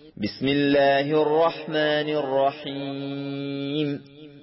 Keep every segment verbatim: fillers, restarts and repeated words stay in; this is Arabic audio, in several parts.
بسم الله الرحمن الرحيم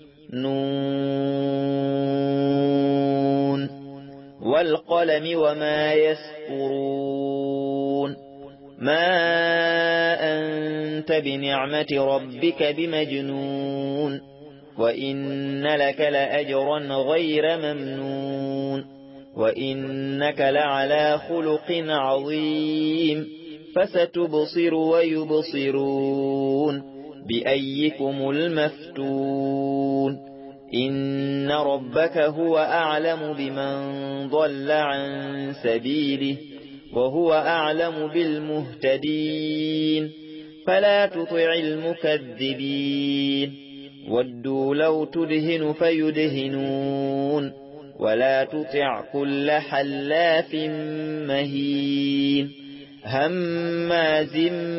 نون والقلم وما يسطرون ما أنت بنعمة ربك بمجنون وإن لك لأجرا غير ممنون وإنك لعلى خلق عظيم فستبصر ويبصرون بأيكم المفتون إن ربك هو أعلم بمن ضل عن سبيله وهو أعلم بالمهتدين فلا تطع المكذبين ودوا لو تدهن فيدهنون ولا تطع كل حلاف مهين هماز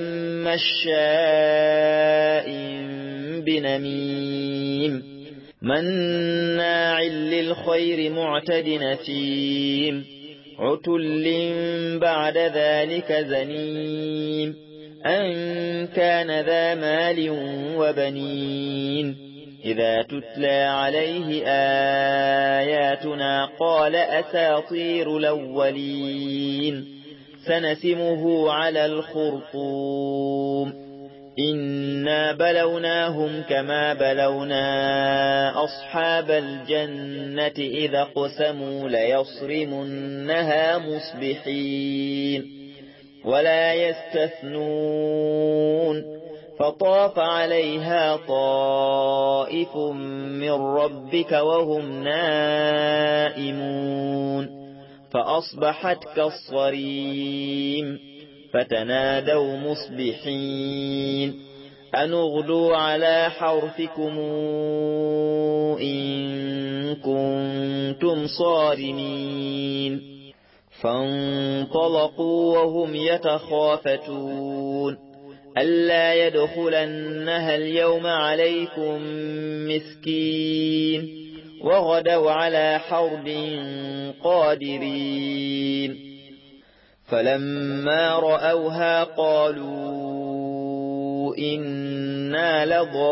مشاء بنميم مناع للخير معتد نثيم عتل بعد ذلك زنيم أن كان ذا مال وبنين إذا تتلى عليه آياتنا قال أساطير الأولين سنسمه على الخرطوم إنا بلوناهم كما بلونا أصحاب الجنة إذا قسموا ليصرمنها مصبحين ولا يستثنون فطاف عليها طائف من ربك وهم نائمون فأصبحت كالصريم فتنادوا مصبحين أن اغدوا على حرثكم إن كنتم صارمين فانطلقوا وهم يتخافتون ألا يدخلنها اليوم عليكم مسكين وغدوا على حرد قادرين فلما رأوها قالوا إنا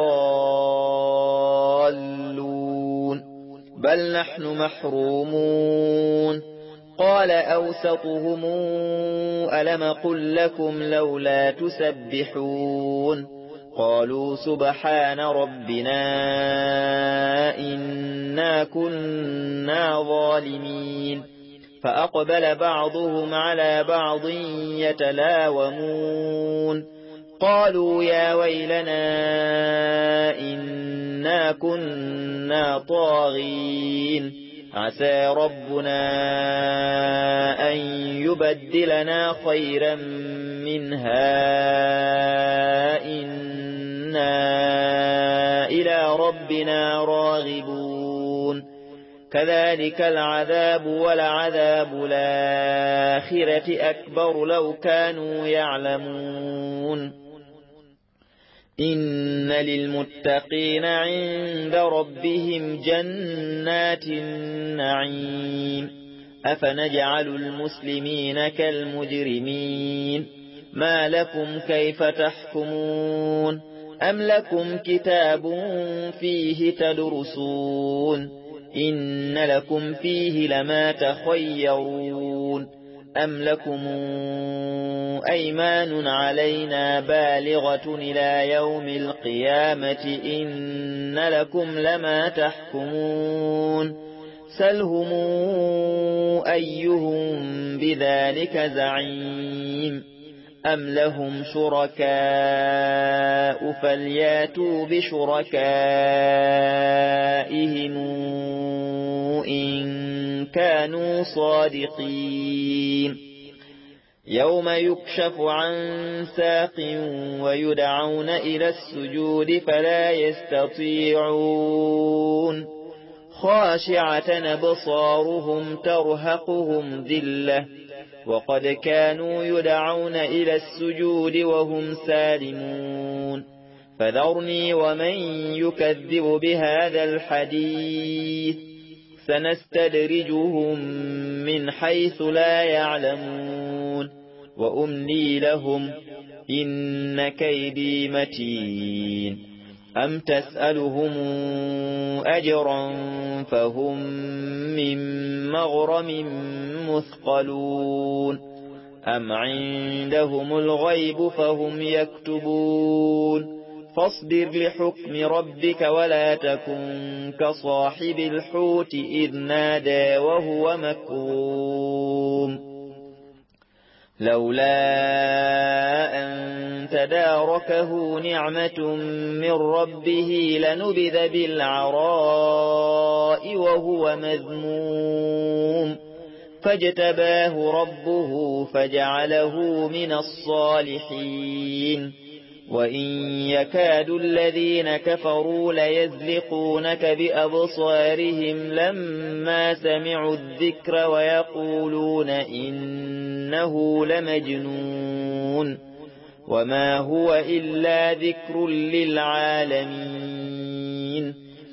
لضالون بل نحن محرومون قال أوسطهم ألم قل لكم لولا تسبحون قالوا سبحان ربنا إنا كنا ظالمين فأقبل بعضهم على بعض يتلاومون قالوا يا ويلنا إنا كنا طاغين عسى ربنا أن يبدلنا خيرا منها إنا إلى ربنا راغبون كذلك العذاب ولعذاب الآخرة أكبر لو كانوا يعلمون إن للمتقين عند ربهم جنات النعيم أفنجعل المسلمين كالمجرمين ما لكم كيف تحكمون أم لكم كتاب فيه تدرسون إن لكم فيه لما تخيرون أم لكم أيمان علينا بالغة إلى يوم القيامة إن لكم لما تحكمون سلهم أيهم بذلك زعيم أم لهم شركاء فلياتوا بشركائهم إن كانوا صادقين يوم يكشف عن ساق ويدعون إلى السجود فلا يستطيعون خاشعة أبصارهم ترهقهم ذلة وقد كانوا يدعون إلى السجود وهم سالمون فذرني ومن يكذب بهذا الحديث سنستدرجهم من حيث لا يعلمون وأملي لهم إن كيدي متين أم تسألهم أجرا فهم من مغرم مثقلون أم عندهم الغيب فهم يكتبون فاصبر لحكم ربك ولا تكن كصاحب الحوت إذ نادى وهو مكظوم لولا أن تداركه نعمة من ربه لنبذ بالعراء وهو مذموم فاجتباه ربه فجعله من الصالحين وإن يكاد الذين كفروا ليزلقونك بأبصارهم لما سمعوا الذكر ويقولون إنه لمجنون وما هو إلا ذكر للعالمين